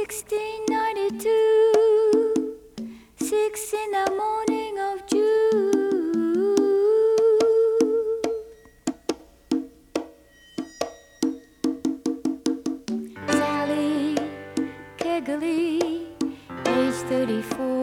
1692, 6 in the morning of June. Sally Kegley, age 34.